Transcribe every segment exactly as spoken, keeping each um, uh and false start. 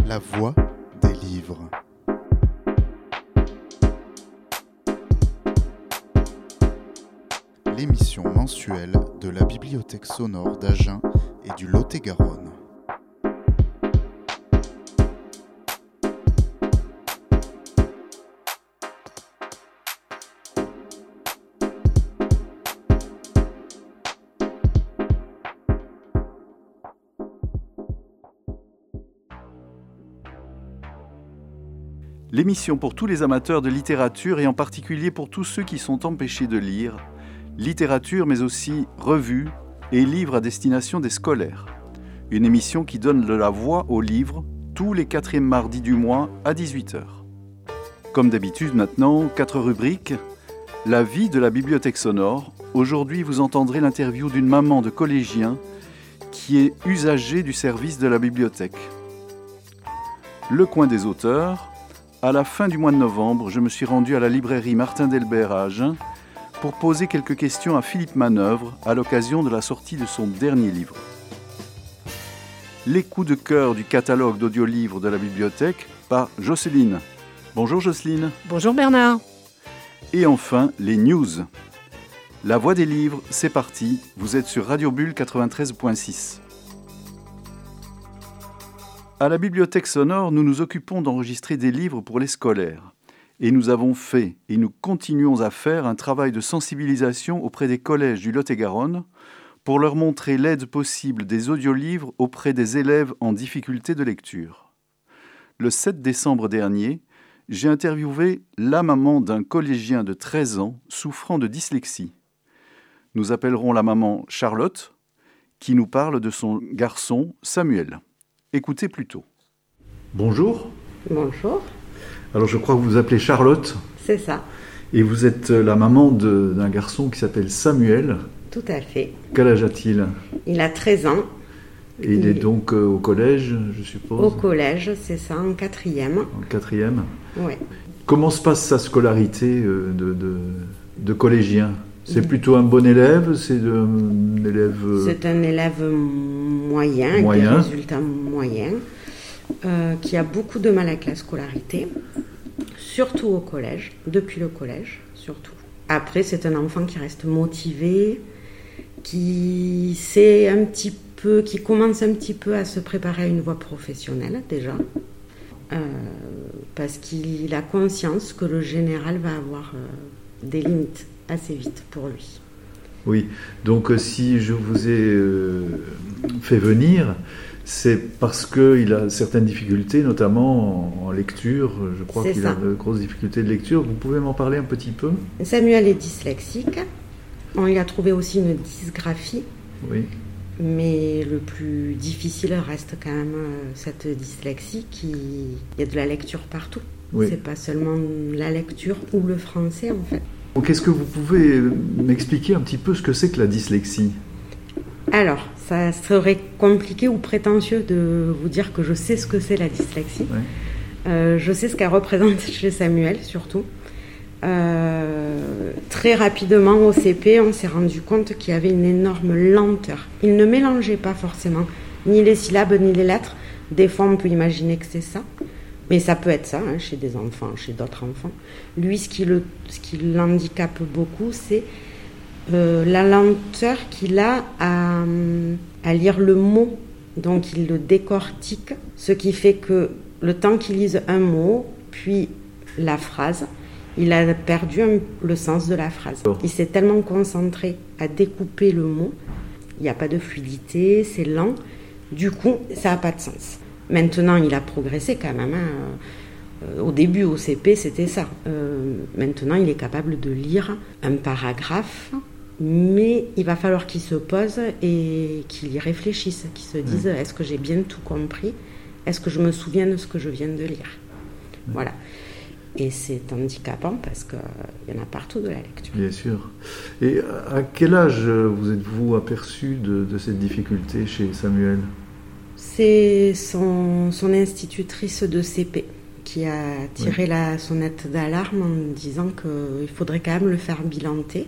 La voix des livres. L'émission mensuelle de la Bibliothèque sonore d'Agen et du Lot-et-Garonne. L'émission pour tous les amateurs de littérature et en particulier pour tous ceux qui sont empêchés de lire, littérature mais aussi revues et livres à destination des scolaires. Une émission qui donne de la voix aux livres tous les quatrièmes mardis du mois à dix-huit heures. Comme d'habitude maintenant, quatre rubriques. La vie de la bibliothèque sonore. Aujourd'hui, vous entendrez l'interview d'une maman de collégien qui est usagée du service de la bibliothèque. Le coin des auteurs. À la fin du mois de novembre, je me suis rendu à la librairie Martin Delbert à Agen pour poser quelques questions à Philippe Manœuvre à l'occasion de la sortie de son dernier livre. Les coups de cœur du catalogue d'audiolivres de la bibliothèque par Jocelyne. Bonjour Jocelyne. Bonjour Bernard. Et enfin, les news. La voix des livres, c'est parti. Vous êtes sur Radio Bulle quatre-vingt-treize point six. À la bibliothèque sonore, nous nous occupons d'enregistrer des livres pour les scolaires. Et nous avons fait, et nous continuons à faire, un travail de sensibilisation auprès des collèges du Lot-et-Garonne pour leur montrer l'aide possible des audiolivres auprès des élèves en difficulté de lecture. Le sept décembre dernier, j'ai interviewé la maman d'un collégien de treize ans souffrant de dyslexie. Nous appellerons la maman Charlotte, qui nous parle de son garçon Samuel. Écoutez plutôt. Bonjour. Bonjour. Alors je crois que vous vous appelez Charlotte. C'est ça. Et vous êtes la maman de, d'un garçon qui s'appelle Samuel. Tout à fait. Quel âge a-t-il ? Il a treize ans. Et il, il est donc euh, au collège, je suppose ? Au collège, c'est ça, en quatrième. En quatrième ? Oui. Comment se passe sa scolarité euh, de, de, de collégien ? C'est plutôt un bon élève, c'est de, un élève... Euh... C'est un élève moyen, moyen. avec des résultats moyens, euh, qui a beaucoup de mal avec la scolarité, surtout au collège, depuis le collège, surtout. Après, c'est un enfant qui reste motivé, qui sait un petit peu, qui commence un petit peu à se préparer à une voie professionnelle, déjà, euh, parce qu'il a conscience que le général va avoir euh, des limites assez vite pour lui. Oui, donc euh, si je vous ai euh, fait venir, c'est parce qu'il a certaines difficultés, notamment en, en lecture. Je crois c'est qu'il ça. a de grosses difficultés de lecture. Vous pouvez m'en parler un petit peu ? Samuel est dyslexique. On lui a trouvé aussi une dysgraphie. Oui. Mais le plus difficile reste quand même cette dyslexie qui... Il y a de la lecture partout. Oui. C'est pas seulement la lecture ou le français en fait. Donc, est-ce que vous pouvez m'expliquer un petit peu ce que c'est que la dyslexie ? Alors, ça serait compliqué ou prétentieux de vous dire que je sais ce que c'est la dyslexie. Ouais. Euh, je sais ce qu'elle représente chez Samuel, surtout. Euh, très rapidement, au C P, on s'est rendu compte qu'il y avait une énorme lenteur. Il ne mélangeait pas forcément ni les syllabes ni les lettres. Des fois, on peut imaginer que c'est ça. Mais ça peut être ça, hein, chez des enfants, chez d'autres enfants. Lui, ce qui, le, ce qui l'handicape beaucoup, c'est euh, la lenteur qu'il a à, à lire le mot. Donc, il le décortique, ce qui fait que le temps qu'il lise un mot, puis la phrase, il a perdu un, le sens de la phrase. Il s'est tellement concentré à découper le mot, il n'y a pas de fluidité, c'est lent. Du coup, ça n'a pas de sens. Maintenant, il a progressé quand même. Hein. Au début, au C P, c'était ça. Euh, maintenant, il est capable de lire un paragraphe, mais il va falloir qu'il se pose et qu'il y réfléchisse, qu'il se dise mmh. est-ce que j'ai bien tout compris ? Est-ce que je me souviens de ce que je viens de lire ? mmh. Voilà. Et c'est handicapant parce qu'il y en a partout de la lecture. Bien sûr. Et à quel âge vous êtes-vous aperçu de, de cette difficulté chez Samuel ? C'est son, son institutrice de C P qui a tiré oui. la sonnette d'alarme en disant qu'il faudrait quand même le faire bilanter.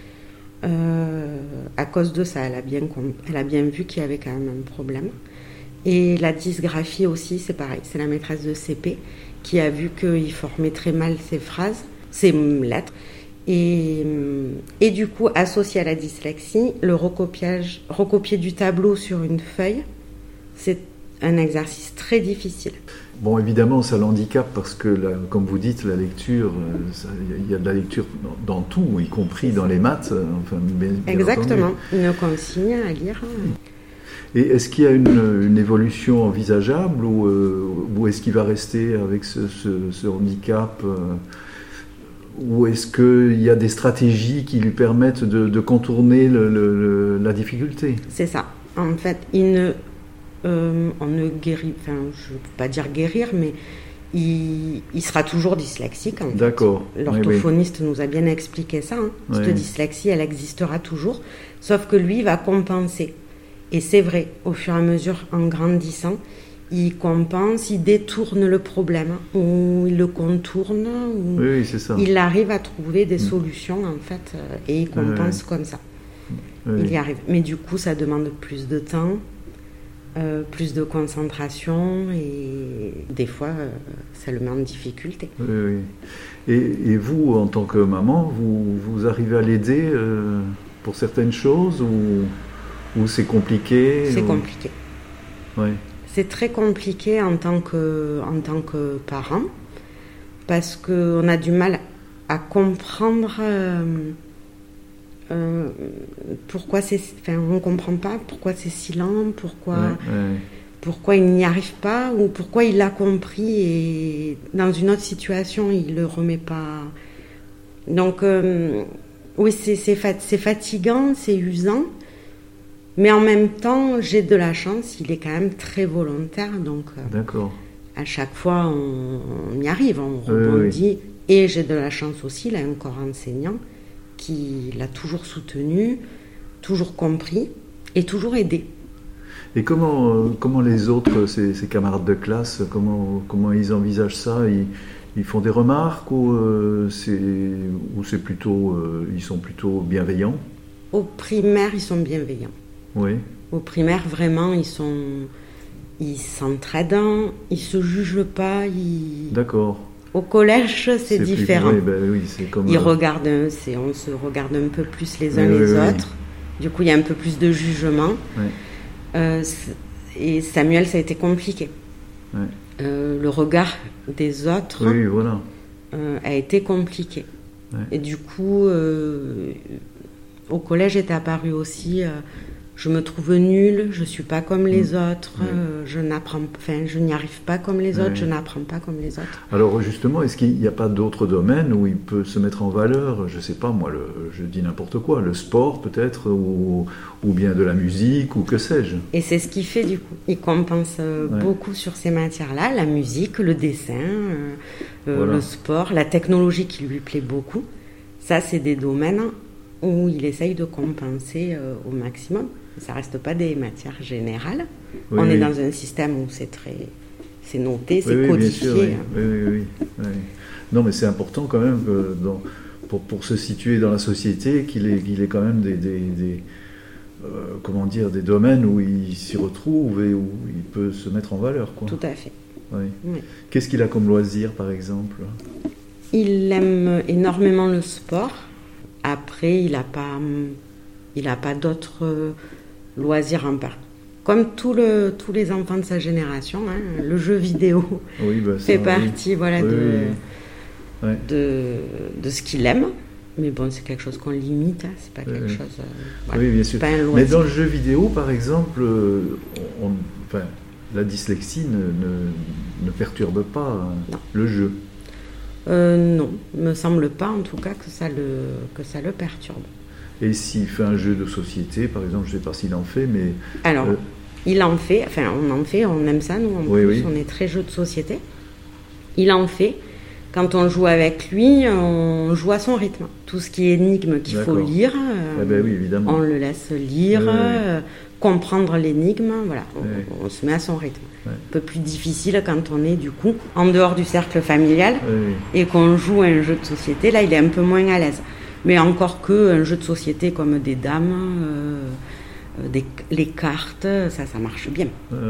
Euh, à cause de ça, elle a bien, elle a bien vu qu'il y avait quand même un problème. Et la dysgraphie aussi, c'est pareil. C'est la maîtresse de C P qui a vu qu'il formait très mal ses phrases, ses lettres. Et, et du coup, associé à la dyslexie, le recopiage, recopier du tableau sur une feuille, c'est un exercice très difficile. Bon, évidemment, ça l'handicape parce que, la, comme vous dites, la lecture, il y a de la lecture dans, dans tout, y compris dans les maths. Enfin, bien, bien Exactement, entendu. Une consigne à lire. Et est-ce qu'il y a une, une évolution envisageable ou, euh, ou est-ce qu'il va rester avec ce, ce, ce handicap euh, ou est-ce qu'il y a des stratégies qui lui permettent de, de contourner le, le, la difficulté ? C'est ça. En fait, il ne, euh, on ne guérit, enfin, je ne peux pas dire guérir, mais il, il sera toujours dyslexique. En D'accord. fait. L'orthophoniste oui, oui. nous a bien expliqué ça. Hein. Oui. Cette dyslexie, elle existera toujours, sauf que lui va compenser. Et c'est vrai, au fur et à mesure, en grandissant, il compense, il détourne le problème, ou il le contourne, ou oui, oui, c'est ça. Il arrive à trouver des solutions, en fait, et il compense oui. comme ça. Oui. Il y arrive. Mais du coup, ça demande plus de temps, euh, plus de concentration, et des fois, euh, ça le met en difficulté. Oui, oui. Et, et vous, en tant que maman, vous, vous arrivez à l'aider euh, pour certaines choses, ou... Ou c'est compliqué ? C'est ou... compliqué. Oui. C'est très compliqué en tant que, en tant que parent, parce qu'on a du mal à comprendre euh, euh, pourquoi c'est... Enfin, on ne comprend pas pourquoi c'est si lent, pourquoi, ouais, ouais. pourquoi il n'y arrive pas, ou pourquoi il l'a compris et dans une autre situation, il ne le remet pas. Donc, euh, oui, c'est, c'est, fat- c'est fatigant, c'est usant. Mais en même temps, j'ai de la chance, il est quand même très volontaire, donc euh, à chaque fois on, on y arrive, on rebondit. Oui, oui. Et j'ai de la chance aussi, il a un corps enseignant qui l'a toujours soutenu, toujours compris et toujours aidé. Et comment, euh, comment les autres, ses, ses camarades de classe, comment, comment ils envisagent ça ? ils, ils font des remarques ou, euh, c'est, ou c'est plutôt, euh, ils sont plutôt bienveillants ? Au primaire, ils sont bienveillants. Oui. Au primaire, vraiment, ils sont, ils s'entraident, ils se jugent pas. Ils... D'accord. Au collège, c'est, c'est différent. Plus... Oui, ben oui, c'est comme. Ils euh... regardent, c'est, on se regarde un peu plus les uns oui, les oui, autres. Oui. Du coup, il y a un peu plus de jugement. Oui. Euh, et Samuel, ça a été compliqué. Oui. Euh, le regard des autres. Oui, voilà. Euh, a été compliqué. Oui. Et du coup, euh, au collège est apparu aussi. Euh, Je me trouve nulle, je ne suis pas comme les mmh. autres, oui. euh, je n'apprends, enfin, je n'y arrive pas comme les autres, oui. je n'apprends pas comme les autres. Alors justement, est-ce qu'il n'y a pas d'autres domaines où il peut se mettre en valeur ? Je ne sais pas, moi, le, je dis n'importe quoi, le sport peut-être, ou, ou bien de la musique, ou que sais-je. Et c'est ce qu'il fait du coup. Il compense euh, oui. beaucoup sur ces matières-là, la musique, le dessin, euh, voilà. le sport, la technologie qui lui plaît beaucoup. Ça, c'est des domaines où il essaye de compenser euh, au maximum. Ça reste pas des matières générales. Oui, On oui. est dans un système où c'est très, c'est noté, c'est oui, codifié. Oui, oui, oui, oui, oui. Non, mais c'est important quand même que dans, pour, pour se situer dans la société qu'il ait, qu'il ait quand même des, des, des euh, comment dire, des domaines où il s'y retrouve et où il peut se mettre en valeur, quoi. Tout à fait. Oui. Oui. Qu'est-ce qu'il a comme loisir, par exemple ? Il aime énormément le sport. Après, il n'a pas, il a pas d'autres loisirs en part. Comme tout le, tous les enfants de sa génération, hein, le jeu vidéo oui, bah, ça, fait partie oui. voilà, oui, de, oui. Ouais. de, de ce qu'il aime. Mais bon, c'est quelque chose qu'on limite, hein, c'est pas quelque oui. chose... Euh, voilà, oui, bien sûr. Pas un loisir. Mais dans le jeu vidéo, par exemple, on, on, enfin, la dyslexie ne, ne, ne perturbe pas hein, le jeu. Euh, non, il me semble pas en tout cas que ça le, que ça le perturbe. Et s'il fait un jeu de société, par exemple, je ne sais pas s'il en fait, mais... Alors, euh... il en fait, enfin on en fait, on aime ça, nous en oui, plus, oui. on est très jeu de société. Il en fait. Quand on joue avec lui, on joue à son rythme. Tout ce qui est énigme qu'il D'accord. faut lire, euh, eh ben oui, évidemment. on le laisse lire, oui, oui. Euh, comprendre l'énigme, voilà, on, oui. on se met à son rythme. Oui. Un peu plus difficile quand on est du coup en dehors du cercle familial oui. et qu'on joue à un jeu de société, là il est un peu moins à l'aise. Mais encore que un jeu de société comme des dames, euh, des, les cartes, ça, ça marche bien. Oui, oui. C'est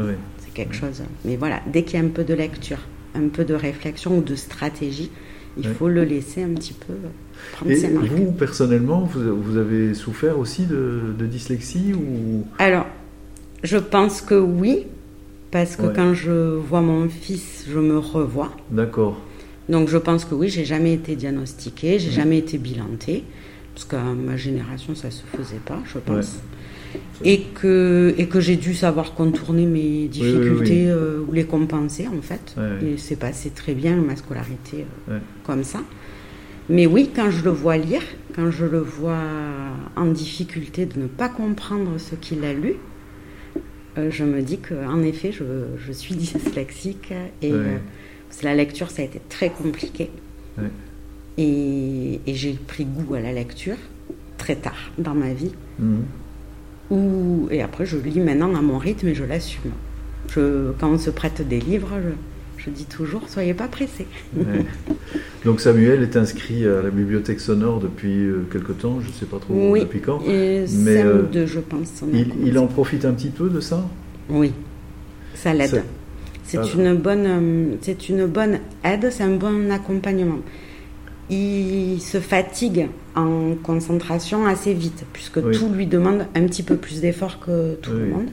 quelque oui. chose. Mais voilà, dès qu'il y a un peu de lecture, un peu de réflexion ou de stratégie, il oui. faut le laisser un petit peu prendre et ses marques. Vous, personnellement, vous, vous avez souffert aussi de, de dyslexie ou... Alors, je pense que oui, parce que ouais. quand je vois mon fils, je me revois. D'accord. Donc je pense que oui, j'ai jamais été diagnostiquée, j'ai mmh. jamais été bilantée, parce qu'à ma génération, ça se faisait pas, je pense. Ouais. Et que, et que j'ai dû savoir contourner mes difficultés oui, oui, oui. Euh, ou les compenser, en fait. Ouais. Et c'est passé très bien, ma scolarité, euh, ouais. comme ça. Mais oui, quand je le vois lire, quand je le vois en difficulté de ne pas comprendre ce qu'il a lu, euh, je me dis qu'en effet, je, je suis dyslexique. Et ouais. euh, parce que la lecture, ça a été très compliqué. Ouais. Et, et j'ai pris goût à la lecture très tard dans ma vie. Mmh. Où, et après, je lis maintenant à mon rythme et je l'assume. Je, quand on se prête des livres, je, je dis toujours, soyez pas pressés. Ouais. Donc Samuel est inscrit à la bibliothèque sonore depuis euh, quelque temps, je ne sais pas trop oui, depuis quand. Et mais euh, deux, je pense. Il, il en profite un petit peu de ça ? Oui, ça l'aide. Ça... C'est, ah, une bonne, euh, c'est une bonne aide, c'est un bon accompagnement. Il se fatigue en concentration assez vite, puisque oui. tout lui demande un petit peu plus d'effort que tout oui. le monde.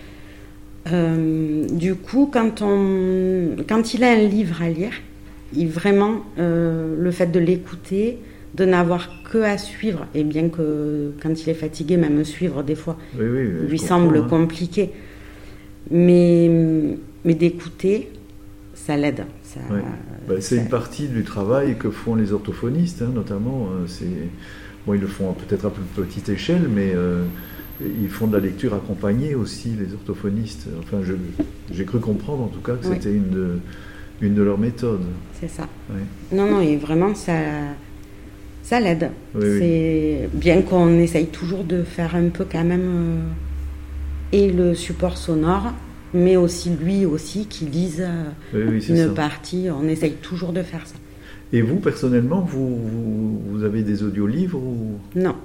Euh, du coup, quand, on, quand il a un livre à lire, il, vraiment, euh, le fait de l'écouter, de n'avoir que à suivre, et bien que quand il est fatigué, même suivre des fois, oui, oui, oui, lui semble hein. compliqué. Mais, mais d'écouter, ça l'aide. Ça, ouais. bah, c'est ça... une partie du travail que font les orthophonistes, hein, notamment. C'est... Bon, ils le font à peut-être à plus petite échelle, mais euh, ils font de la lecture accompagnée aussi, les orthophonistes. Enfin, je, j'ai cru comprendre en tout cas que oui. c'était une de, une de leurs méthodes. C'est ça. Ouais. Non, non, et vraiment, ça, ça l'aide. Oui, c'est... Oui. Bien qu'on essaye toujours de faire un peu quand même... Euh, et le support sonore, mais aussi lui aussi qui lise oui, oui, une ça. partie. On essaye toujours de faire ça. Et vous, personnellement, vous, vous, vous avez des audiolivres ou... Non.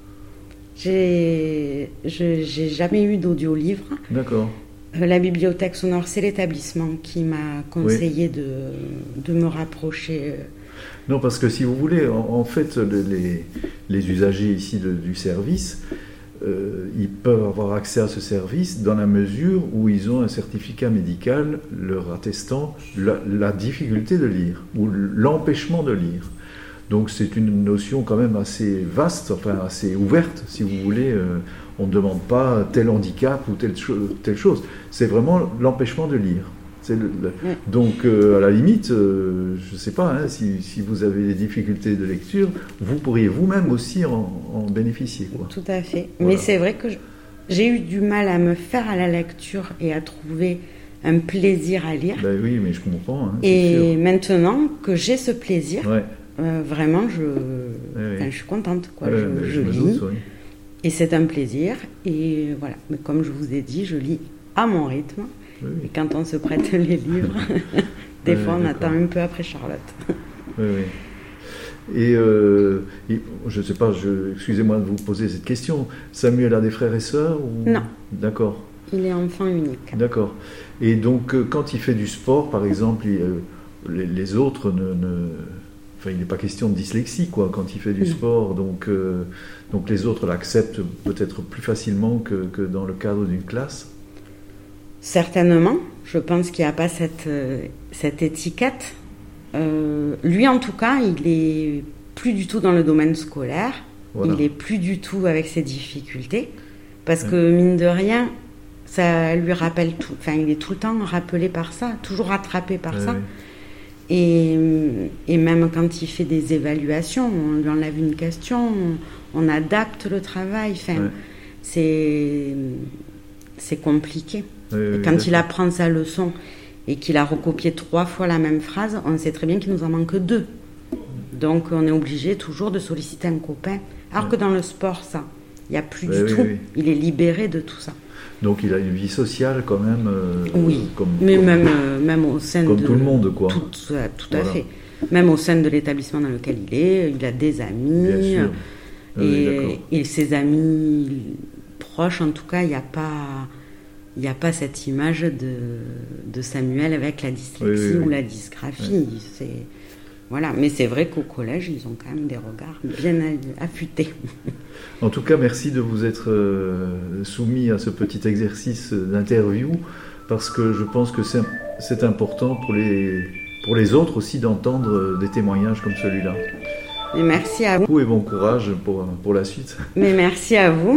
J'ai, je, j'ai jamais eu d'audiolivre. D'accord. Euh, la bibliothèque sonore, c'est l'établissement qui m'a conseillé oui. de, de me rapprocher. Non, parce que si vous voulez, en, en fait, les, les usagers ici de, du service... Euh, ils peuvent avoir accès à ce service dans la mesure où ils ont un certificat médical leur attestant la, la difficulté de lire ou l'empêchement de lire. Donc c'est une notion quand même assez vaste, enfin assez ouverte, si vous voulez. Euh, on ne demande pas tel handicap ou telle, cho- telle chose. C'est vraiment l'empêchement de lire. C'est le, le... Oui. Donc, euh, à la limite, euh, je ne sais pas, hein, si, si vous avez des difficultés de lecture, vous pourriez vous-même aussi en, en bénéficier. Quoi. Tout à fait. Voilà. Mais c'est vrai que je, j'ai eu du mal à me faire à la lecture et à trouver un plaisir à lire. Ben oui, mais je comprends. Hein, et maintenant que j'ai ce plaisir, ouais. euh, vraiment, je, oui, oui. je suis contente. Quoi. Ouais, je, je, je lis. Doute, oui. Et c'est un plaisir. Et voilà. Mais comme je vous ai dit, je lis à mon rythme. Oui, oui. Et quand on se prête les livres, des oui, fois on d'accord. attend un peu après Charlotte. Oui, oui. Et, euh, et je ne sais pas, je, excusez-moi de vous poser cette question. Samuel a des frères et sœurs ou... Non. D'accord. Il est enfant unique. D'accord. Et donc, quand il fait du sport, par exemple, il, euh, les, les autres ne, ne... Enfin, il n'est pas question de dyslexie, quoi, quand il fait du non. sport. Donc, euh, donc les autres l'acceptent peut-être plus facilement que, que dans le cadre d'une classe. Certainement, je pense qu'il n'y a pas cette, euh, cette étiquette. Euh, lui, en tout cas, il est plus du tout dans le domaine scolaire. Voilà. Il est plus du tout avec ses difficultés. Parce ouais. que, mine de rien, ça lui rappelle tout. Enfin, il est tout le temps rappelé par ça, toujours rattrapé par ouais, ça. Ouais. Et, et même quand il fait des évaluations, on lui enlève une question, on, on adapte le travail. Enfin, ouais. c'est, c'est compliqué. Oui, oui, et quand oui, il apprend sa leçon et qu'il a recopié trois fois la même phrase, on sait très bien qu'il nous en manque deux. Donc on est obligé toujours de solliciter un copain. Alors oui. que dans le sport, ça, il n'y a plus oui, du oui, tout. Oui. Il est libéré de tout ça. Donc il a une vie sociale quand même. Euh, oui, comme, mais comme, même, euh, même au sein comme de... Comme tout le monde, quoi. Tout, tout voilà. à fait. Même au sein de l'établissement dans lequel il est, il a des amis. Bien sûr. Et, oui, et ses amis proches, en tout cas, il n'y a pas... il n'y a pas cette image de, de Samuel avec la dyslexie oui, oui, oui. ou la dysgraphie. Oui. C'est, voilà. Mais c'est vrai qu'au collège, ils ont quand même des regards bien affûtés. En tout cas, merci de vous être euh, soumis à ce petit exercice d'interview, parce que je pense que c'est, c'est important pour les, pour les autres aussi d'entendre des témoignages comme celui-là. Et merci à vous. Et bon courage pour, pour la suite. Mais merci à vous.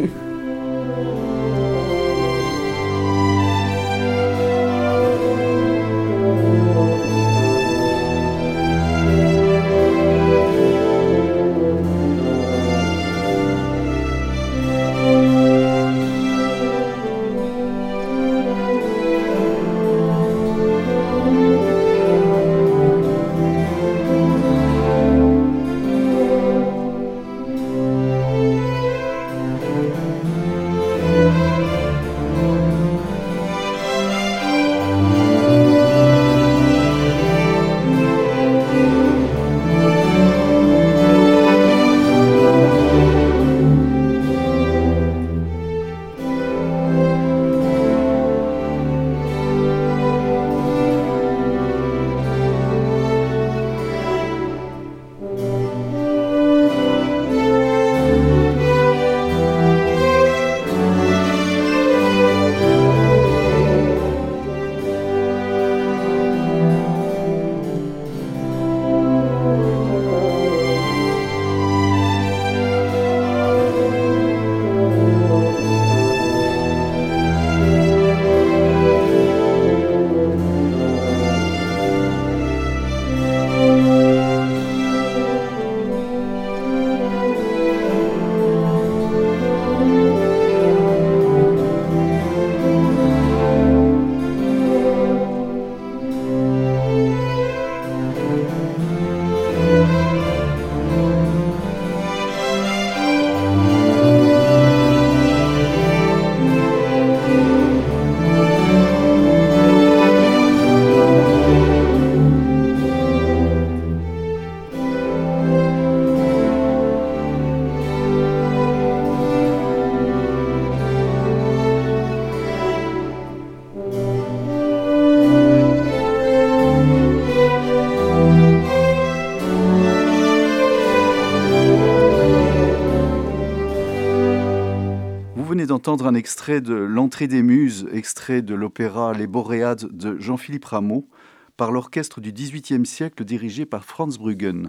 Entendre un extrait de L'Entrée des Muses, extrait de l'opéra Les Boréades de Jean-Philippe Rameau, par l'orchestre du dix-huitième siècle dirigé par Franz Bruggen.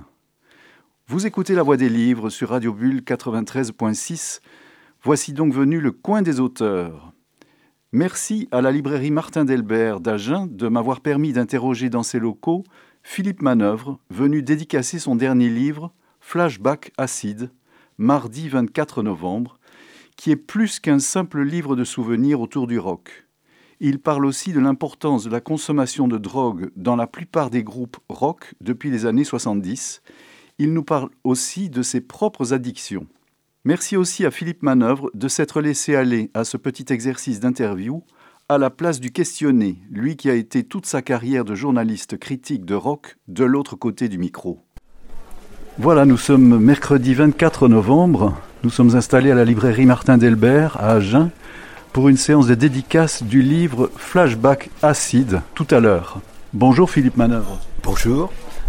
Vous écoutez La Voix des Livres sur Radio Bulle quatre-vingt-treize virgule six. Voici donc venu le coin des auteurs. Merci à la librairie Martin Delbert d'Agen de m'avoir permis d'interroger dans ses locaux Philippe Manœuvre, venu dédicacer son dernier livre, Flashback Acide, mardi vingt-quatre novembre, qui est plus qu'un simple livre de souvenirs autour du rock. Il parle aussi de l'importance de la consommation de drogue dans la plupart des groupes rock depuis les années soixante-dix. Il nous parle aussi de ses propres addictions. Merci aussi à Philippe Manœuvre de s'être laissé aller à ce petit exercice d'interview à la place du questionné, lui qui a été toute sa carrière de journaliste critique de rock de l'autre côté du micro. Voilà, nous sommes mercredi vingt-quatre novembre. Nous sommes installés à la librairie Martin Delbert à Agen pour une séance de dédicace du livre Flashback Acide tout à l'heure. Bonjour Philippe Manœuvre. Bonjour.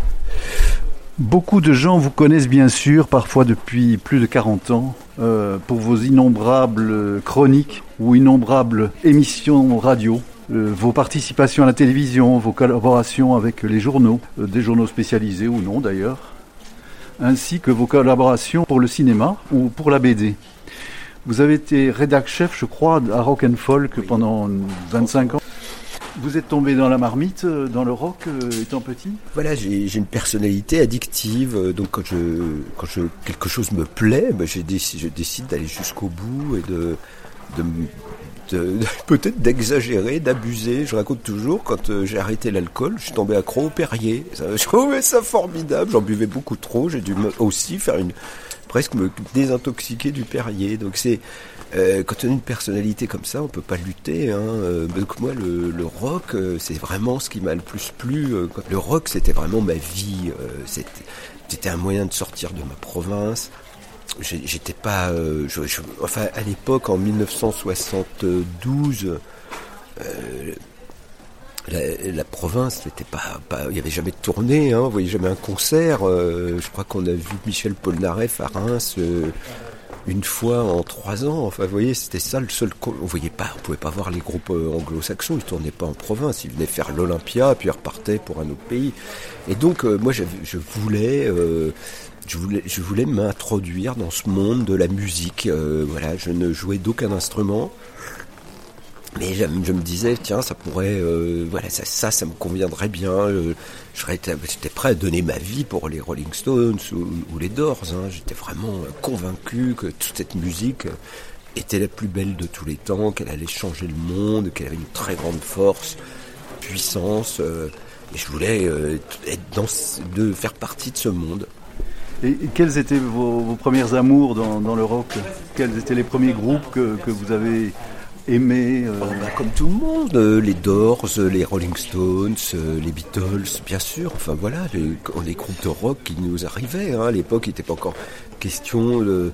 Beaucoup de gens vous connaissent bien sûr, parfois depuis plus de quarante ans, euh, pour vos innombrables chroniques ou innombrables émissions radio, euh, vos participations à la télévision, vos collaborations avec les journaux, euh, des journaux spécialisés ou non d'ailleurs, ainsi que vos collaborations pour le cinéma ou pour la B D. Vous avez été rédac-chef, je crois, à Rock and Folk oui. pendant vingt-cinq ans. Vous êtes tombé dans la marmite, dans le rock, euh, étant petit ? Voilà, j'ai, j'ai une personnalité addictive, donc quand, je, quand je, quelque chose me plaît, ben j'ai déc- je décide d'aller jusqu'au bout et de, de, de, de peut-être d'exagérer, d'abuser. Je raconte toujours, quand euh, j'ai arrêté l'alcool, je suis tombé accro au Perrier. Ça, je trouvais ça formidable, j'en buvais beaucoup trop, j'ai dû me, aussi faire une... presque me désintoxiquer du Perrier. Donc c'est... Euh, quand on a une personnalité comme ça, on peut pas lutter. Hein. Euh, donc moi, le, le rock, euh, c'est vraiment ce qui m'a le plus plu. Euh, le rock, c'était vraiment ma vie. Euh, c'était, c'était un moyen de sortir de ma province. j'étais pas... Euh, je, je, enfin, à l'époque, en dix-neuf cent soixante-douze... Euh, La, la province, c'était pas, pas, il y avait jamais de tournée, hein, vous voyez jamais un concert. Euh, je crois qu'on a vu Michel Polnareff à Reims euh, une fois en trois ans. Enfin, vous voyez, c'était ça le seul. Co- on voyait pas, on pouvait pas voir les groupes euh, anglo-saxons. Ils tournaient pas en province. Ils venaient faire l'Olympia, puis ils repartaient pour un autre pays. Et donc, euh, moi, je voulais. Euh, Je voulais, je voulais m'introduire dans ce monde de la musique. Euh, voilà, je ne jouais d'aucun instrument. Mais je, je me disais, tiens, ça pourrait, euh, voilà, ça, ça, ça me conviendrait bien. Euh, j'étais, j'étais prêt à donner ma vie pour les Rolling Stones ou, ou les Doors. Hein. J'étais vraiment convaincu que toute cette musique était la plus belle de tous les temps, qu'elle allait changer le monde, qu'elle avait une très grande force, puissance. Euh, et je voulais euh, être dans, de faire partie de ce monde. Et quels étaient vos, vos premiers amours dans, dans le rock ? Quels étaient les premiers groupes que, que vous avez aimés euh... oh, bah, Comme tout le monde, euh, les Doors, euh, les Rolling Stones, euh, les Beatles, bien sûr. Enfin voilà, les, les groupes de rock qui nous arrivaient. Hein. À l'époque, il n'était pas encore question de...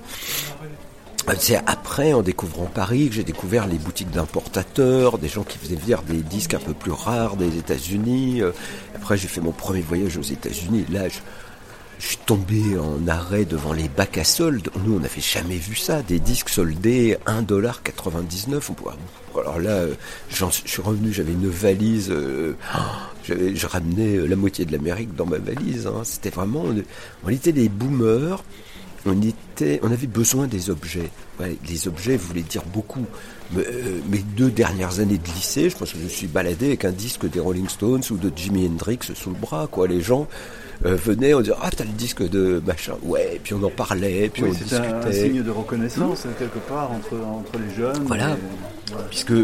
C'est après, en découvrant Paris, que j'ai découvert les boutiques d'importateurs, des gens qui faisaient venir des disques un peu plus rares des États-Unis. Après, j'ai fait mon premier voyage aux États-Unis. Là, je... Je suis tombé en arrêt devant les bacs à soldes. Nous, on n'avait jamais vu ça. Des disques soldés un dollar quatre-vingt-dix-neuf. Alors là, j'en, je suis revenu, j'avais une valise. Euh, j'avais, je ramenais la moitié de l'Amérique dans ma valise. Hein. C'était vraiment... On, on était des boomers. On, était, on avait besoin des objets. Ouais, les objets voulaient dire beaucoup. Mais, euh, mes deux dernières années de lycée, je pense que je me suis baladé avec un disque des Rolling Stones ou de Jimi Hendrix sous le bras. Quoi. Les gens... Euh, venait, on disait ah t'as le disque de machin, ouais, puis on en parlait, puis oui, on c'était discutait. Un signe de reconnaissance mmh. quelque part entre entre les jeunes. Voilà, et... voilà. Puisque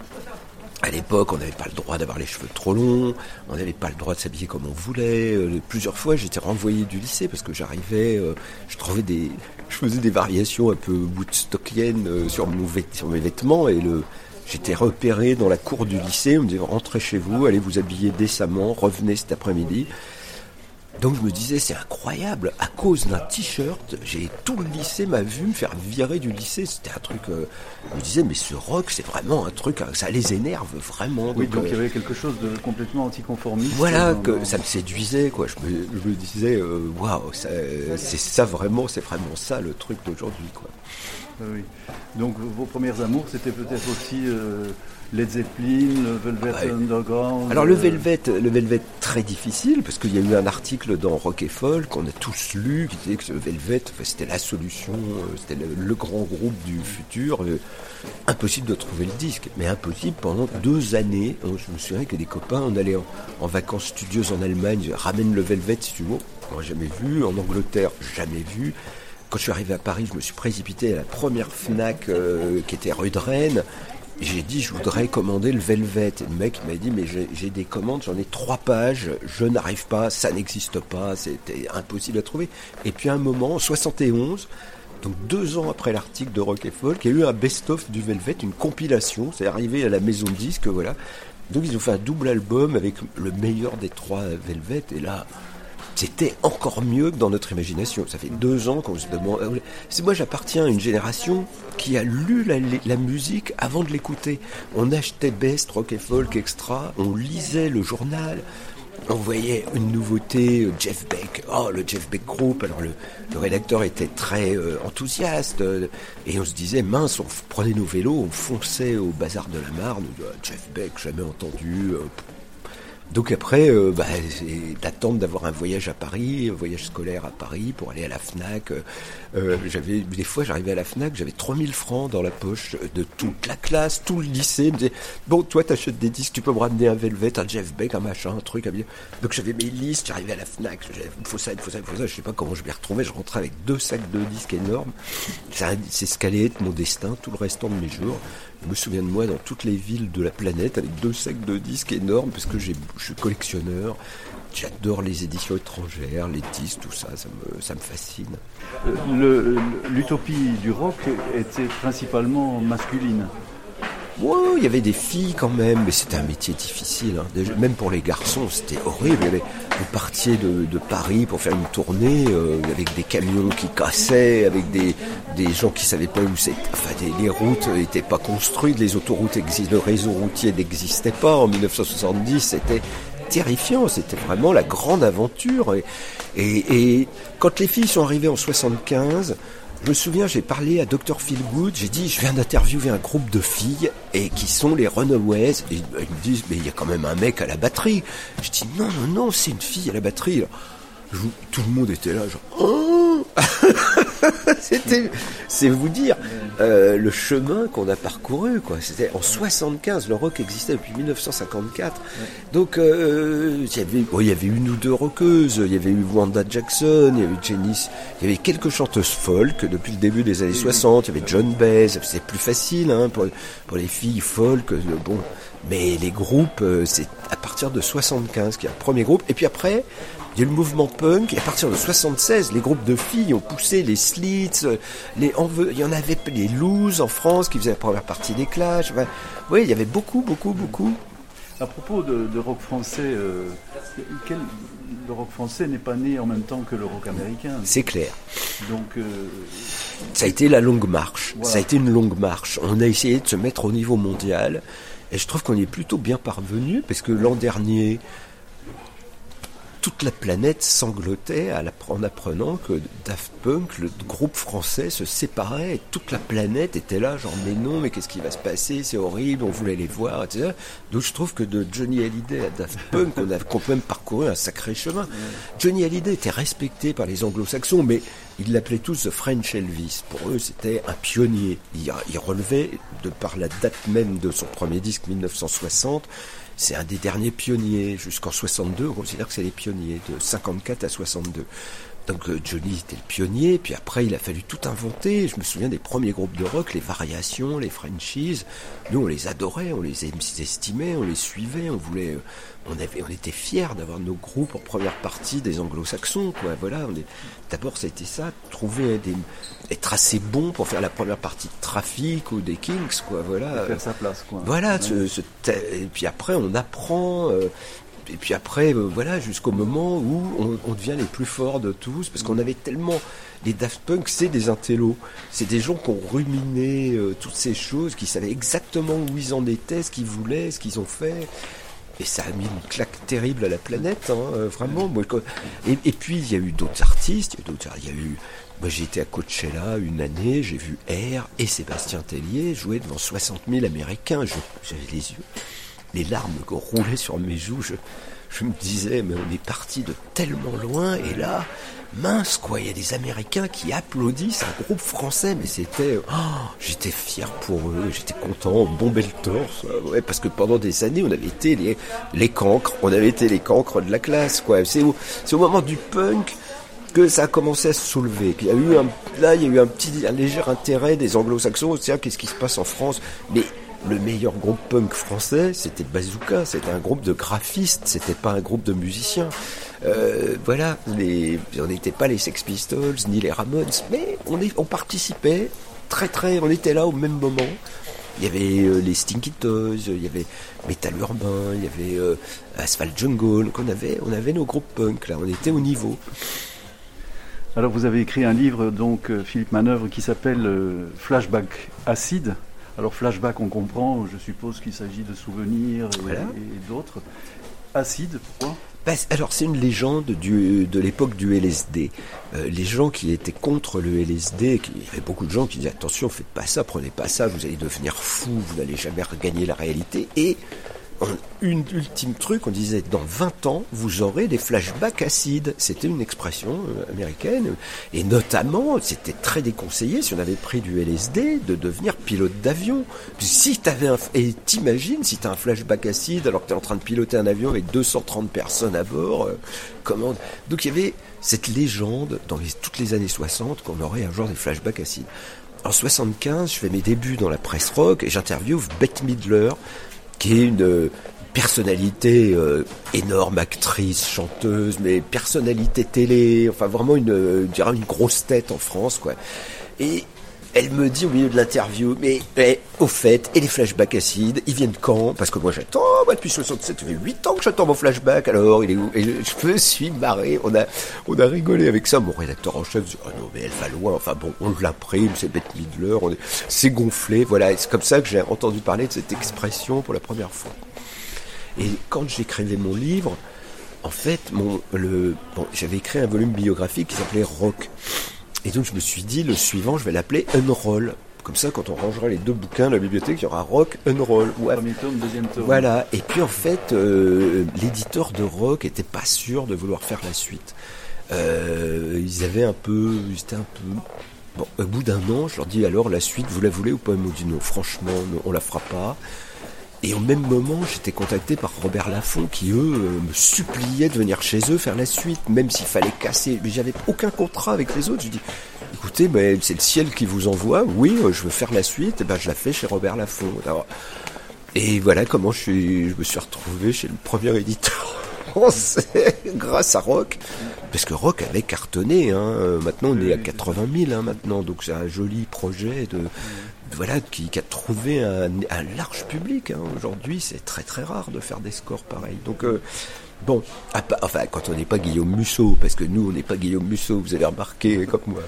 à l'époque on n'avait pas le droit d'avoir les cheveux trop longs, on n'avait pas le droit de s'habiller comme on voulait. Euh, plusieurs fois j'étais renvoyé du lycée parce que j'arrivais, euh, je trouvais des, je faisais des variations un peu woodstockiennes euh, sur, mon vêt- sur mes vêtements et le J'étais repéré dans la cour du lycée, on me disait rentrez chez vous, allez vous habiller décemment, revenez cet après-midi. Donc je me disais, c'est incroyable, à cause d'un t-shirt, j'ai tout le lycée m'a vu me faire virer du lycée. C'était un truc, euh, je me disais, mais ce rock, c'est vraiment un truc, ça les énerve vraiment. Oui, donc, donc euh, il y avait quelque chose de complètement anticonformiste. Voilà, dans, que dans... ça me séduisait, quoi. Je me, je me disais, waouh, wow, c'est ça vraiment, c'est vraiment ça le truc d'aujourd'hui, quoi. Oui. Donc vos premières amours, c'était peut-être aussi euh, Led Zeppelin, le Velvet ouais. Underground. Alors le Velvet, le Velvet très difficile parce qu'il y a eu un article dans Rock et Folk qu'on a tous lu qui disait que le Velvet, enfin, c'était la solution, c'était le, le grand groupe du futur. Euh, impossible de trouver le disque, mais impossible pendant deux années. Je me souviens que des copains, on allait en, en vacances studieuses en Allemagne, ramène le Velvet si tu veux. On n'a jamais vu. En Angleterre, jamais vu. Quand je suis arrivé à Paris, je me suis précipité à la première Fnac euh, qui était rue de Rennes. Et j'ai dit, je voudrais commander le Velvet. Et le mec m'a dit, mais j'ai, j'ai des commandes, j'en ai trois pages, je n'arrive pas, ça n'existe pas, c'était impossible à trouver. Et puis à un moment, en soixante et onze, donc deux ans après l'article de Rock et Folk, il y a eu un best-of du Velvet, une compilation, c'est arrivé à la maison de disques, voilà. Donc ils ont fait un double album avec le meilleur des trois Velvet, et là... C'était encore mieux que dans notre imagination. Ça fait deux ans qu'on se demande... C'est moi, j'appartiens à une génération qui a lu la, la musique avant de l'écouter. On achetait Best, Rock et Folk, Extra, on lisait le journal, on voyait une nouveauté, Jeff Beck, oh, le Jeff Beck Group. Alors le, le rédacteur était très euh, enthousiaste, euh, et on se disait, mince, on prenait nos vélos, on fonçait au bazar de la Marne, oh, Jeff Beck, jamais entendu... Euh, Donc après, euh, bah, c'est d'attendre d'avoir un voyage à Paris, un voyage scolaire à Paris pour aller à la Fnac. Euh, j'avais des fois, j'arrivais à la Fnac, j'avais trois mille francs dans la poche de toute la classe, tout le lycée. Me disait, bon, toi, t'achètes des disques, tu peux me ramener un Velvet, un Jeff Beck, un machin, un truc. Un... Donc j'avais mes listes, j'arrivais à la Fnac, il me faut ça, il faut ça, il faut ça. Je sais pas comment je m'y retrouvais. Je rentrais avec deux sacs de disques énormes. Ça, c'est ce qu'allait être mon destin tout le restant de mes jours. Je me souviens de moi dans toutes les villes de la planète avec deux sacs de disques énormes parce que j'ai, je suis collectionneur, j'adore les éditions étrangères, les disques, tout ça, ça me, ça me fascine. Le, l'utopie du rock était principalement masculine. Ouais, il y avait des filles quand même, mais c'était un métier difficile. Hein. Déjà, même pour les garçons, c'était horrible. Il y avait, vous partiez de, de Paris pour faire une tournée euh, avec des camions qui cassaient, avec des, des gens qui savaient pas où c'était. Enfin, des, les routes n'étaient pas construites, les autoroutes existent, le réseau routier n'existait pas en dix-neuf cent soixante-dix. C'était terrifiant, c'était vraiment la grande aventure. Et, et, et quand les filles sont arrivées en soixante-quinze. Je me souviens, j'ai parlé à docteur Feelgood, j'ai dit, je viens d'interviewer un groupe de filles et qui sont les Runaways. Et ils me disent, mais il y a quand même un mec à la batterie. Je dis, non, non, non, c'est une fille à la batterie. Je, tout le monde était là, genre, oh c'était, c'est vous dire, euh, le chemin qu'on a parcouru, quoi. C'était en soixante-quinze, le rock existait depuis dix-neuf cent cinquante-quatre. Donc, euh, il y avait, bon, il y avait une ou deux rockeuses, il y avait eu Wanda Jackson, il y avait Janis, il y avait quelques chanteuses folk depuis le début des années soixante, il y avait John Baez, c'était plus facile, hein, pour, pour les filles folk, bon. Mais les groupes, c'est à partir de soixante-quinze qu'il y a le premier groupe, et puis après, il y a le mouvement punk, et à partir de soixante-seize, les groupes de filles ont poussé les Slits, les Enve... il y en avait les Loose en France qui faisaient la première partie des Clash. Enfin, oui, il y avait beaucoup, beaucoup, beaucoup. À propos de, de rock français, euh, quel, le rock français n'est pas né en même temps que le rock américain. C'est clair. Donc, euh, ça a été la longue marche. Voilà. Ça a été une longue marche. On a essayé de se mettre au niveau mondial, et je trouve qu'on y est plutôt bien parvenu, parce que l'an dernier, toute la planète sanglotait en apprenant que Daft Punk, le groupe français, se séparait et toute la planète était là, genre mais non, mais qu'est-ce qui va se passer, c'est horrible, on voulait les voir, et cetera. Donc je trouve que de Johnny Hallyday à Daft Punk, on a quand même parcouru un sacré chemin. Johnny Hallyday était respecté par les anglo-saxons, mais ils l'appelaient tous The French Elvis. Pour eux, c'était un pionnier. Il, il relevait, de par la date même de son premier disque, dix-neuf cent soixante, c'est un des derniers pionniers. Jusqu'en soixante-deux, on considère que c'est les pionniers, de cinquante-quatre à soixante-deux. Donc euh, Johnny était le pionnier, puis après il a fallu tout inventer. Je me souviens des premiers groupes de rock, les Variations, les Frenchies. Nous on les adorait, on les estimait, on les suivait, on voulait, on avait, on était fiers d'avoir nos groupes en première partie des Anglo-Saxons, quoi. Voilà, on est, d'abord ça a été ça, trouver des, être assez bon pour faire la première partie de Traffic ou des Kings, quoi. Voilà, faire sa place, quoi. Voilà, ouais. ce, ce, et puis après on apprend. Euh, Et puis après, euh, voilà, jusqu'au moment où on, on devient les plus forts de tous, parce qu'on avait tellement... Les Daft Punk, c'est des intellos. C'est des gens qui ont ruminé euh, toutes ces choses, qui savaient exactement où ils en étaient, ce qu'ils voulaient, ce qu'ils ont fait. Et ça a mis une claque terrible à la planète, hein, euh, vraiment. Moi, quand... et, et puis, il y a eu d'autres artistes. Il y a, d'autres... il y a eu... Moi, j'ai été à Coachella une année, j'ai vu Air et Sébastien Tellier jouer devant soixante mille Américains. Je... J'avais les yeux... Les larmes roulaient sur mes joues, je, je me disais, mais on est parti de tellement loin, et là, mince quoi, il y a des Américains qui applaudissent un groupe français, mais c'était, oh, j'étais fier pour eux, j'étais content, on bombait le torse, ouais, parce que pendant des années, on avait été les, les cancres, on avait été les cancres de la classe, quoi. C'est au, c'est au moment du punk que ça a commencé à se soulever. Il y a eu un, là, il y a eu un petit, un léger intérêt des anglo-saxons, c'est-à-dire qu'est-ce qui se passe en France, mais le meilleur groupe punk français, c'était Bazooka, c'était un groupe de graphistes, c'était pas un groupe de musiciens. Euh, voilà, les, on n'était pas les Sex Pistols, ni les Ramones, mais on, est, on participait très très, on était là au même moment. Il y avait euh, les Stinky Toys, il y avait Metal Urbain, il y avait euh, Asphalt Jungle, donc on avait, on avait nos groupes punk là, on était au niveau. Alors vous avez écrit un livre, donc Philippe Manœuvre, qui s'appelle euh, Flashback Acide. Alors flashback, on comprend, je suppose qu'il s'agit de souvenirs et, voilà. et d'autres. Acide, pourquoi ? Bah, alors c'est une légende du, de l'époque du L S D. Euh, les gens qui étaient contre le L S D, il y avait beaucoup de gens qui disaient attention, faites pas ça, prenez pas ça, vous allez devenir fou, vous n'allez jamais regagner la réalité. Et une ultime truc, on disait dans vingt ans, vous aurez des flashbacks acides. C'était une expression américaine. Et notamment, c'était très déconseillé, si on avait pris du L S D, de devenir pilote d'avion. Si t'avais un, et t'imagines, si t'as un flashback acide, alors que t'es en train de piloter un avion avec deux cent trente personnes à bord, euh, comment... Donc il y avait cette légende, dans les, toutes les années soixante, qu'on aurait un jour des flashbacks acides. En soixante-quinze, je fais mes débuts dans la presse rock, et j'interviewe Bette Midler, qui est une personnalité euh, énorme, actrice, chanteuse, mais personnalité télé, enfin vraiment une, je dirais une grosse tête en France, quoi. Et elle me dit au milieu de l'interview, mais eh, au fait, et les flashbacks acides, ils viennent quand? Parce que moi j'attends, moi depuis soixante-sept, ça fait huit ans que j'attends mon flashback, alors il est où? Et je me suis marré, on a, on a rigolé avec ça, mon rédacteur en chef dit, oh non mais elle va loin, enfin bon, on l'imprime, c'est Bette Midler, on est, c'est gonflé, voilà, et c'est comme ça que j'ai entendu parler de cette expression pour la première fois. Et quand j'écrivais mon livre, en fait, mon, le, bon, j'avais écrit un volume biographique qui s'appelait Rock. Et donc je me suis dit, le suivant, je vais l'appeler Unroll. Comme ça, quand on rangera les deux bouquins de la bibliothèque, il y aura Rock, Unroll. Ouais. Premier tome, deuxième tome. Voilà. Et puis en fait, euh, l'éditeur de Rock était pas sûr de vouloir faire la suite. Euh, ils avaient un peu, ils étaient un peu. Bon, au bout d'un an, je leur dis alors la suite, vous la voulez ou pas? Ils m'ont dit non, franchement, non, on la fera pas. Et au même moment, j'étais contacté par Robert Laffont qui, eux, me suppliaient de venir chez eux faire la suite, même s'il fallait casser. Mais j'avais aucun contrat avec les autres. Je dis, écoutez, ben, c'est le ciel qui vous envoie. Oui, je veux faire la suite. Et ben, je la fais chez Robert Laffont. Alors, et voilà comment je, suis, je me suis retrouvé chez le premier éditeur français, grâce à Rock. Parce que Rock avait cartonné. Hein. Maintenant, on est à quatre-vingt mille hein, maintenant. Donc, c'est un joli projet de... Voilà, qui, qui a trouvé un, un large public. Hein. Aujourd'hui, c'est très très rare de faire des scores pareils. Donc, euh, bon, à, enfin, quand on n'est pas Guillaume Musso, parce que nous, on n'est pas Guillaume Musso, vous avez remarqué comme moi.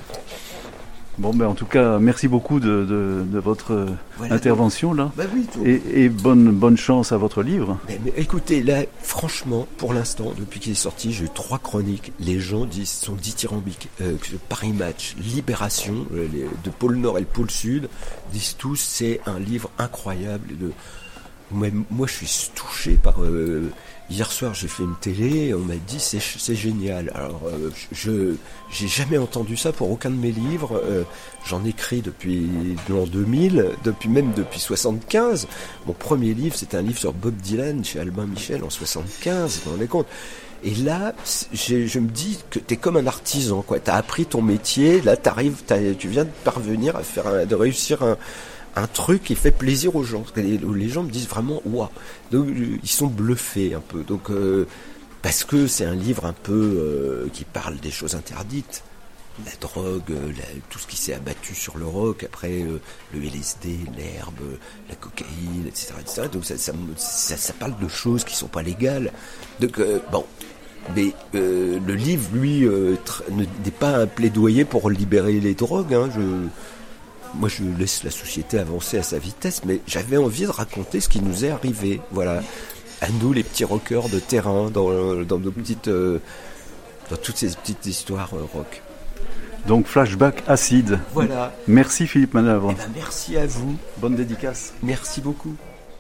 Bon, ben en tout cas, merci beaucoup de, de, de votre voilà, intervention là. Bah oui, et, et bonne, bonne chance à votre livre. Mais, mais écoutez, là, franchement, pour l'instant, depuis qu'il est sorti, j'ai eu trois chroniques. Les gens disent, sont dithyrambiques. Euh, Paris Match, Libération, les, de pôle Nord et le pôle Sud, disent tous, c'est un livre incroyable. De... Moi, moi, je suis touché par... Euh, hier soir, j'ai fait une télé, on m'a dit, c'est, c'est génial. Alors, euh, je j'ai jamais entendu ça pour aucun de mes livres. Euh, j'en écris depuis l'an deux mille, depuis même depuis soixante-quinze. Mon premier livre, c'était un livre sur Bob Dylan chez Albin Michel en soixante-quinze, vous vous rendez compte? Et là, j'ai, je me dis que t'es comme un artisan, quoi. T'as appris ton métier, là, t'arrives, t'as, tu viens de parvenir à faire, un, de réussir un... un truc qui fait plaisir aux gens, où les gens me disent vraiment waouh, donc ils sont bluffés un peu, donc euh, parce que c'est un livre un peu euh, qui parle des choses interdites, la drogue, la, tout ce qui s'est abattu sur le rock, après euh, le L S D, l'herbe, la cocaïne, et cetera, et cetera. Donc ça, ça, ça, ça parle de choses qui sont pas légales. Donc euh, bon, mais euh, le livre lui euh, tra- n'est pas un plaidoyer pour libérer les drogues. Hein, je Moi, je laisse la société avancer à sa vitesse, mais j'avais envie de raconter ce qui nous est arrivé. Voilà, à nous, les petits rockers de terrain, dans, dans nos petites, euh, dans toutes ces petites histoires euh, rock. Donc, flashback acide. Voilà. Merci Philippe Manœuvre. Eh ben, merci à vous. Bonne dédicace. Merci beaucoup.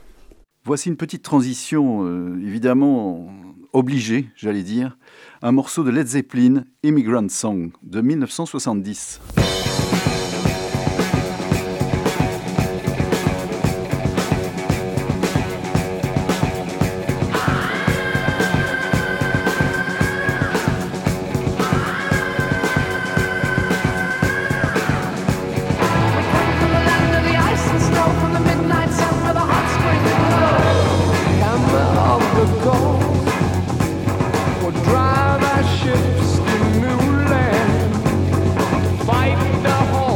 Voici une petite transition, euh, évidemment obligée, j'allais dire. Un morceau de Led Zeppelin, Immigrant Song, de dix-neuf cent soixante-dix. Drive our ships to new land, fight the whole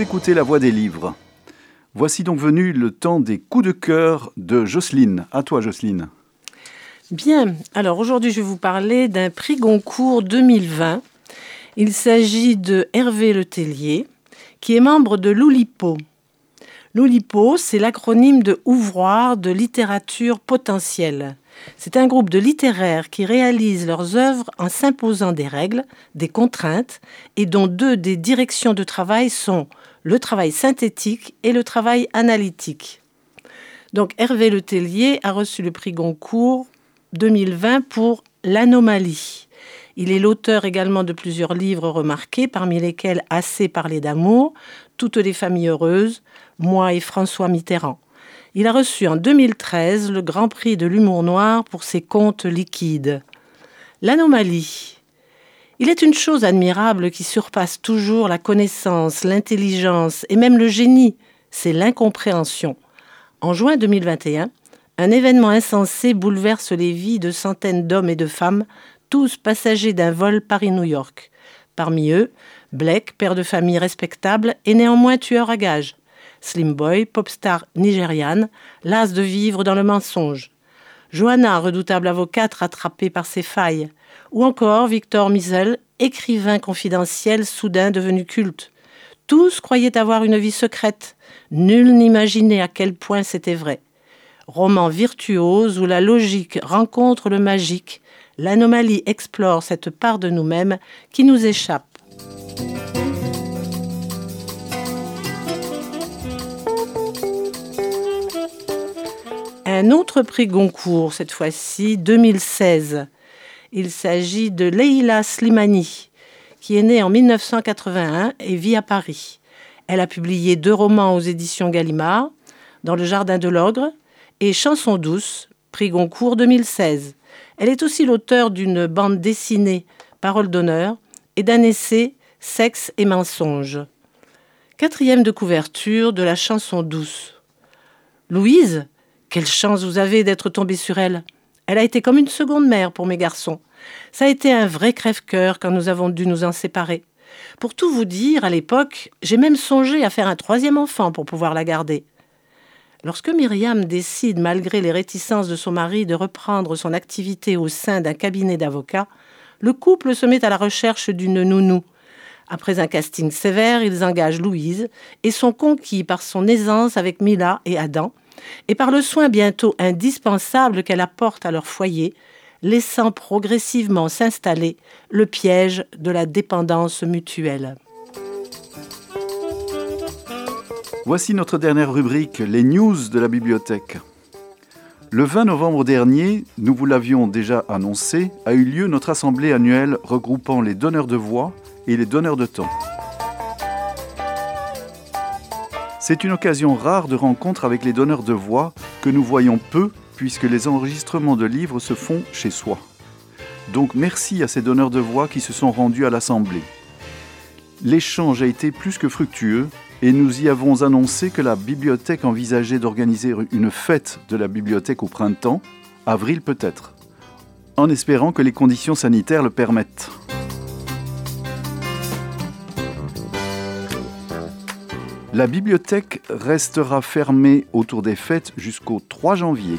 écoutez La Voix des livres. Voici donc venu le temps des coups de cœur de Jocelyne. À toi, Jocelyne. Bien, alors aujourd'hui je vais vous parler d'un prix Goncourt deux mille vingt. Il s'agit de Hervé Letellier, qui est membre de l'Oulipo. L'Oulipo, c'est l'acronyme de Ouvroir de littérature potentielle. C'est un groupe de littéraires qui réalisent leurs œuvres en s'imposant des règles, des contraintes, et dont deux des directions de travail sont le travail synthétique et le travail analytique. Donc Hervé Letellier a reçu le prix Goncourt deux mille vingt pour L'Anomalie. Il est l'auteur également de plusieurs livres remarqués, parmi lesquels Assez parler d'amour, Toutes les familles heureuses, Moi et François Mitterrand. Il a reçu en deux mille treize le Grand Prix de l'humour noir pour ses contes liquides. L'Anomalie. Il est une chose admirable qui surpasse toujours la connaissance, l'intelligence et même le génie, c'est l'incompréhension. En juin deux mille vingt et un, un événement insensé bouleverse les vies de centaines d'hommes et de femmes, tous passagers d'un vol Paris-New York. Parmi eux, Blake, père de famille respectable et néanmoins tueur à gages. Slim Boy, pop-star nigériane, lasse de vivre dans le mensonge. Johanna, redoutable avocate rattrapée par ses failles. Ou encore Victor Misel, écrivain confidentiel soudain devenu culte. Tous croyaient avoir une vie secrète. Nul n'imaginait à quel point c'était vrai. Roman virtuose où la logique rencontre le magique, l'anomalie explore cette part de nous-mêmes qui nous échappe. Un autre prix Goncourt, cette fois-ci, deux mille seize. Il s'agit de Leila Slimani, qui est née en mille neuf cent quatre-vingt-un et vit à Paris. Elle a publié deux romans aux éditions Gallimard, Dans le jardin de l'ogre et Chanson douce, prix Goncourt deux mille seize. Elle est aussi l'auteure d'une bande dessinée, Parole d'honneur, et d'un essai, Sexe et mensonges. Quatrième de couverture de la Chanson douce. Louise, quelle chance vous avez d'être tombée sur elle. Elle a été comme une seconde mère pour mes garçons. Ça a été un vrai crève-cœur quand nous avons dû nous en séparer. Pour tout vous dire, à l'époque, j'ai même songé à faire un troisième enfant pour pouvoir la garder. Lorsque Myriam décide, malgré les réticences de son mari, de reprendre son activité au sein d'un cabinet d'avocats, le couple se met à la recherche d'une nounou. Après un casting sévère, ils engagent Louise et sont conquis par son aisance avec Mila et Adam et par le soin bientôt indispensable qu'elle apporte à leur foyer, laissant progressivement s'installer le piège de la dépendance mutuelle. Voici notre dernière rubrique, les news de la bibliothèque. Le vingt novembre dernier, nous vous l'avions déjà annoncé, a eu lieu notre assemblée annuelle regroupant les donneurs de voix et les donneurs de temps. C'est une occasion rare de rencontre avec les donneurs de voix que nous voyons peu puisque les enregistrements de livres se font chez soi. Donc merci à ces donneurs de voix qui se sont rendus à l'assemblée. L'échange a été plus que fructueux et nous y avons annoncé que la bibliothèque envisageait d'organiser une fête de la bibliothèque au printemps, avril peut-être, en espérant que les conditions sanitaires le permettent. La bibliothèque restera fermée autour des fêtes jusqu'au trois janvier.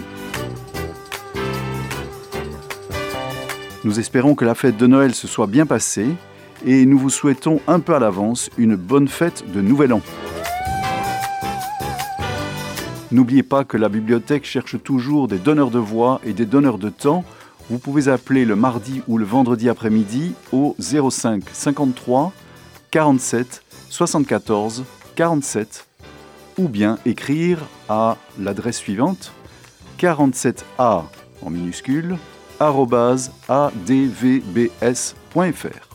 Nous espérons que la fête de Noël se soit bien passée et nous vous souhaitons un peu à l'avance une bonne fête de Nouvel An. N'oubliez pas que la bibliothèque cherche toujours des donneurs de voix et des donneurs de temps. Vous pouvez appeler le mardi ou le vendredi après-midi au zéro cinq cinquante-trois quarante-sept soixante-quatorze quarante-sept ou bien écrire à l'adresse suivante quarante-sept a en minuscule arobase a d v b s point f r.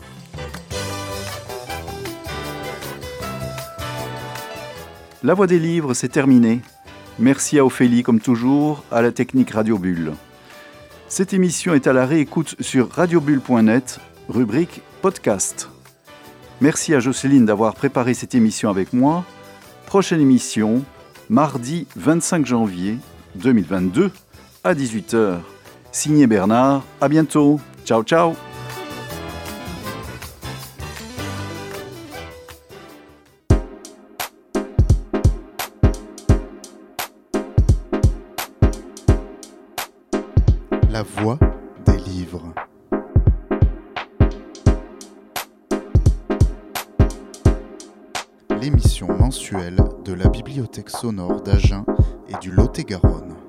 La Voix des livres, c'est terminé. Merci à Ophélie, comme toujours, à la technique Radio Bulle. Cette émission est à la réécoute sur radiobulle point net, rubrique podcast. Merci à Jocelyne d'avoir préparé cette émission avec moi. Prochaine émission, mardi vingt-cinq janvier deux mille vingt-deux, à dix-huit heures. Signé Bernard, à bientôt. Ciao, ciao. La voix des livres. L'émission mensuelle de la Bibliothèque sonore d'Agen et du Lot-et-Garonne.